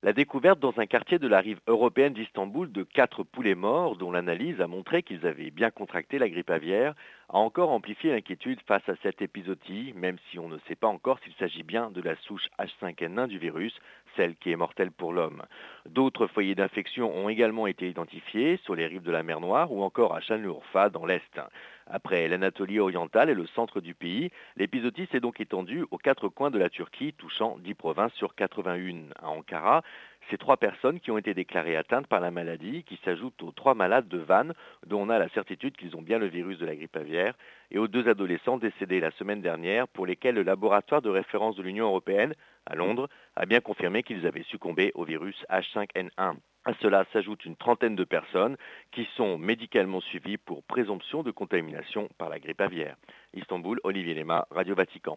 La découverte dans un quartier de la rive européenne d'Istanbul de 4 poulets morts, dont l'analyse a montré qu'ils avaient bien contracté la grippe aviaire, a encore amplifié l'inquiétude face à cette épizootie, même si on ne sait pas encore s'il s'agit bien de la souche H5N1 du virus, celle qui est mortelle pour l'homme. D'autres foyers d'infection ont également été identifiés sur les rives de la mer Noire ou encore à Şanlıurfa dans l'Est. Après l'Anatolie orientale et le centre du pays, l'épizootie s'est donc étendue aux 4 coins de la Turquie, touchant 10 provinces sur 81. À Ankara, c'est 3 personnes qui ont été déclarées atteintes par la maladie, qui s'ajoutent aux 3 malades de Vannes, dont on a la certitude qu'ils ont bien le virus de la grippe aviaire, et aux 2 adolescents décédés la semaine dernière, pour lesquels le laboratoire de référence de l'Union européenne, à Londres, a bien confirmé qu'ils avaient succombé au virus H5N1. À cela s'ajoute une trentaine de personnes qui sont médicalement suivies pour présomption de contamination par la grippe aviaire. Istanbul, Olivier Lema, Radio Vatican.